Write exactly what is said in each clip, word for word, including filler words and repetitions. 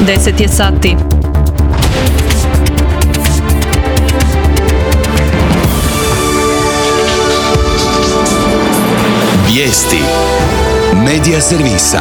deset je sati. Vijesti Medija servisa.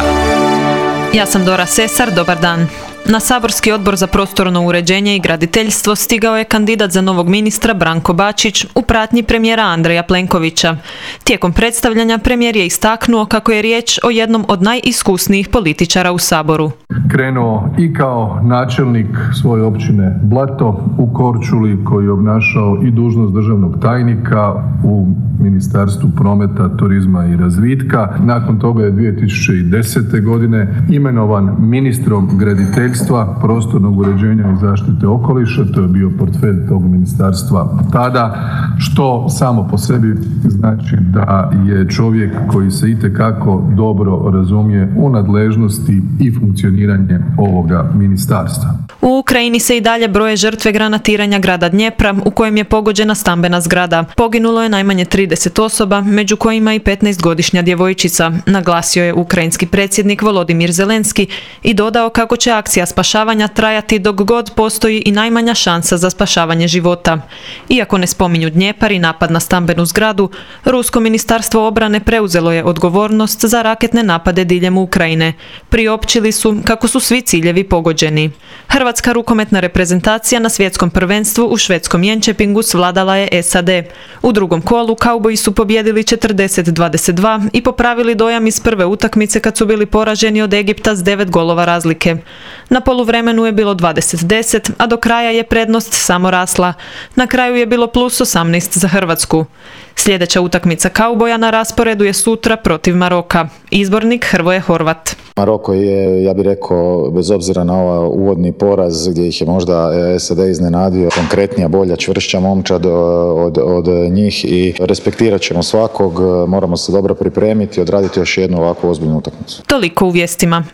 Ja sam Dora Sesar, dobar dan. Na saborski odbor za prostorno uređenje i graditeljstvo stigao je kandidat za novog ministra Branko Bačić u pratnji premijera Andreja Plenkovića. Tijekom predstavljanja premijer je istaknuo kako je riječ o jednom od najiskusnijih političara u Saboru. Krenuo i kao načelnik svoje općine Blato u Korčuli, koji je obnašao i dužnost državnog tajnika u Ministarstvu prometa, turizma i razvitka. Nakon toga je dvije tisuće desete. godine imenovan ministrom graditeljstva, prostornog uređenja i zaštite okoliša. To je bio portfelj tog ministarstva tada, što samo po sebi znači da je čovjek koji se itekako dobro razumije u nadležnosti i funkcioniranje ovoga ministarstva. U Ukrajini se i dalje broje žrtve granatiranja grada Dnjepra, u kojem je pogođena stambena zgrada. Poginulo je najmanje trideset osoba, među kojima i petnaestogodišnja djevojčica, naglasio je ukrajinski predsjednik Volodimir Zelenski i dodao kako će akcija spašavanja trajati dok god postoji i najmanja šansa za spašavanje života. Iako ne spominju Dnjepar i napad na stambenu zgradu, Rusko ministarstvo obrane preuzelo je odgovornost za raketne napade diljem Ukrajine. Priopćili su kako su svi ciljevi pogođeni. Hrvatska rukometna reprezentacija na svjetskom prvenstvu u švedskom Jönköpingu svladala je S A D. U drugom kolu kauboji su pobjedili četrdeset dvadeset dva i popravili dojam iz prve utakmice kad su bili poraženi od Egipta s devet golova razlike. Na poluvremenu je bilo dvadeset deset, a do kraja je prednost samo rasla. Na kraju je bilo plus osamnaest za Hrvatsku. Sljedeća utakmica kauboja na rasporedu je sutra protiv Maroka. Izbornik Hrvoje Horvat. Maroko je, ja bih rekao, bez obzira na ovaj uvodni poraz gdje ih je možda S A D iznenadio, konkretnija, bolja, čvršća momčad od, od njih i respektirat ćemo svakog, moramo se dobro pripremiti i odraditi još jednu ovakvu ozbiljnu utakmicu. Toliko u vijestima.